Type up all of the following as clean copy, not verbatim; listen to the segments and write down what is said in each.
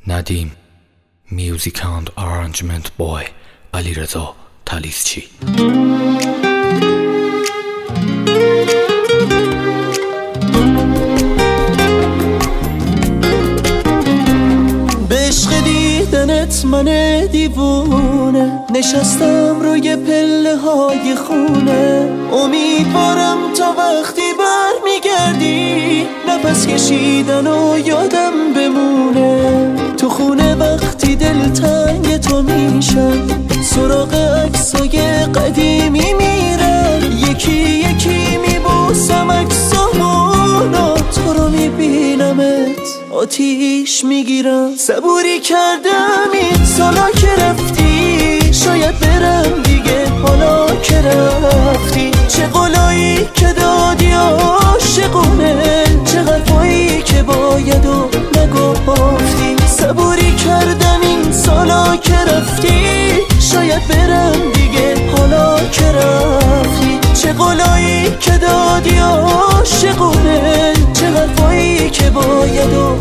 ندیم میوزیک اند آرنجمنت بای علیرضا تلیسچی. به عشق دیدنت من دیوونه نشستم روی پله های خونه، امیدوارم تا وقتی برمیگردی نفس کشیدن و یادم بمونه. تو خونه وقتی دلتنگ تو میشم سراغ عکسای قدیمی میرم، یکی یکی میبوسم عکسامونو، تو رو میبینمت آتیش میگیرم. صبوری کردم این سالا که رفتی، شاید برم دیگه حالا که رفتی. چه قولایی که دادی عاشقونه، چه حرفایی که باید و نگفتی. صبوری کردم این سالا که رفتی، شاید برم دیگه حالا که رفتی. چه قولایی که دادی عاشقونه، چه حرفایی که باید و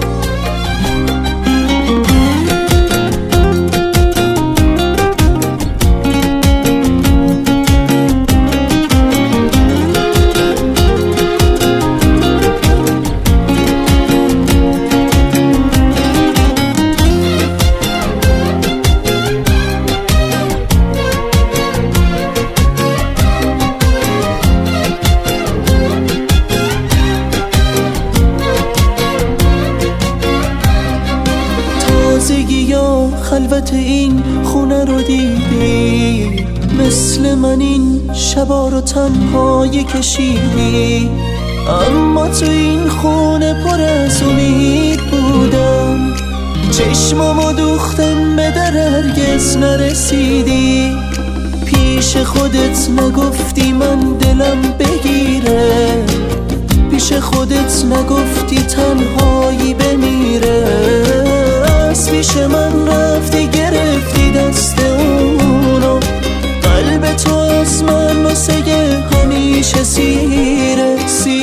یا خلوت این خونه رو دیدی، مثل من این شبا رو تنهایی کشیدی. اما تو این خونه پر از امید بودم، چشمامو دوختم به در هرگز نرسیدی. پیش خودت نگفتی من دلم بگیره، پیش خودت نگفتی تنهایی بمیره. پیش من رفتی گرفتی دست اونو، قلب تو از من واسه همیشه سیره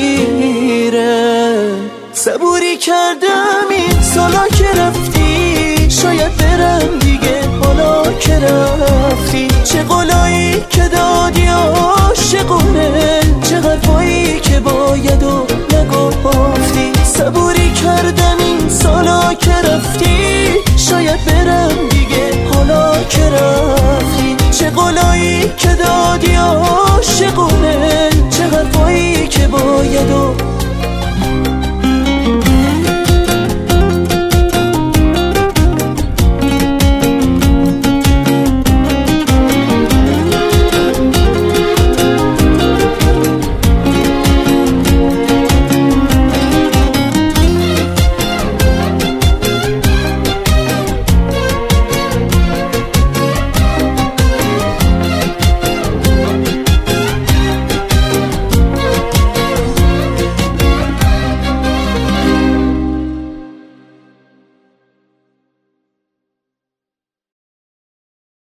سیره. صبوری کردم این سالا که رفتی، شاید برم دیگه حالا که رفتی. چه قولایی که دادی عاشقونه، چه حرفایی که باید و نگفتی. صبوری کردم این سالا که رفتی، شاید برم دیگه حالا که رفتی. چه قولایی که دادی عاشقونه، چه حرفایی که باید و